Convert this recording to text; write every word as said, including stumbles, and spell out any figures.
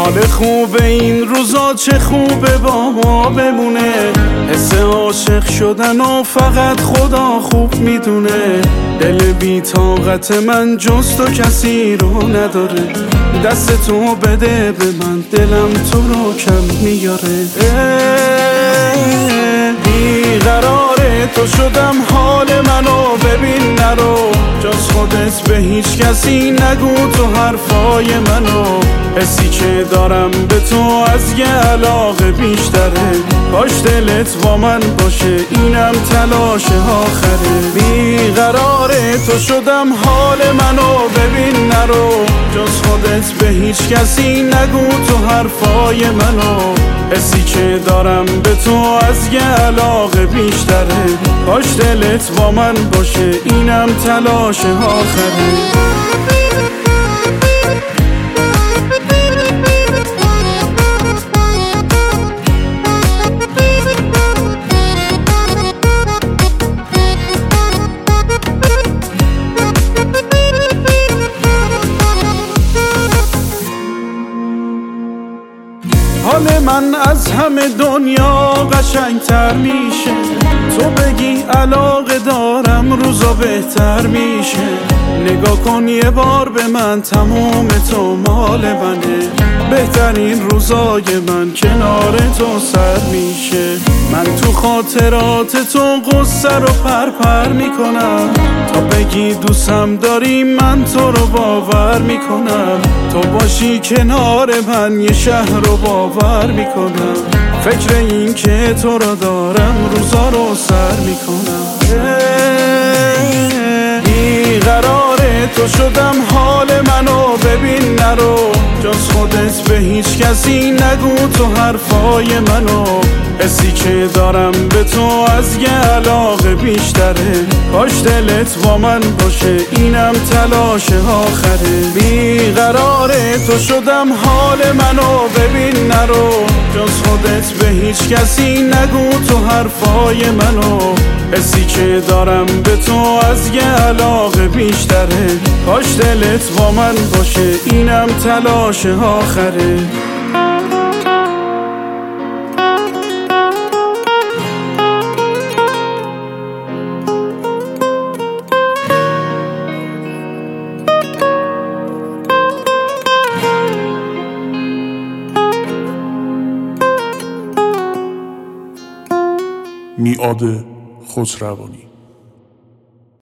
حال خوبه این روزا، چه خوبه با ما بمونه. حس عاشق شدن و فقط خدا خوب میدونه. دل بی طاقت من جز تو کسی رو نداره. دست تو بده به من، دلم تو رو کم میاره. بیقرار تو شدم، حال منو ببین نرو. جز خودت به هیچ کسی نگو تو حرفای منو. حسی که دارم به تو از یه علاقه بیشتره. کاش دلت با من باشه، اینم تلاش آخره. بیقرار تو شدم، حال منو ببین نرو. جز خودت به هیچ کسی نگو تو حرفای منو. حسی که دارم به تو از یه علاقه بیشتره. کاش دلت با من باشه، اینم تلاش آخره. حال من از همه دنیا قشنگتر میشه. تو بگی علاقه دارم، روزا بهتر میشه. نگاه کن یه بار به من، تموم تو مال منه. بهترین روزای من کنار تو سر میشه. من تو خاطرات تو قصه رو پر پر میکنم. تا بگی دوستم داری، من تو رو باور میکنم. تو باشی کنار من، یه شهر رو باور میکنم. فکر این که تو رو دارم، روزا رو سر میکنم. بیقرار تو شدم، حال منو ببین نرو. جز خودت به هیچ کسی نگو تو حرفای منو. حسی که دارم به تو از یه علاقه بیشتره. کاش دلت با من باشه، اینم تلاش آخره. بیقرار تو شدم، حال منو ببین نرو. جز خودت به هیچ کسی نگو تو حرفای منو. حسی که دارم به تو از یه علاقه بیشتره. کاش دلت با من باشه، اینم تلاش آخره. میعاد خسروانی.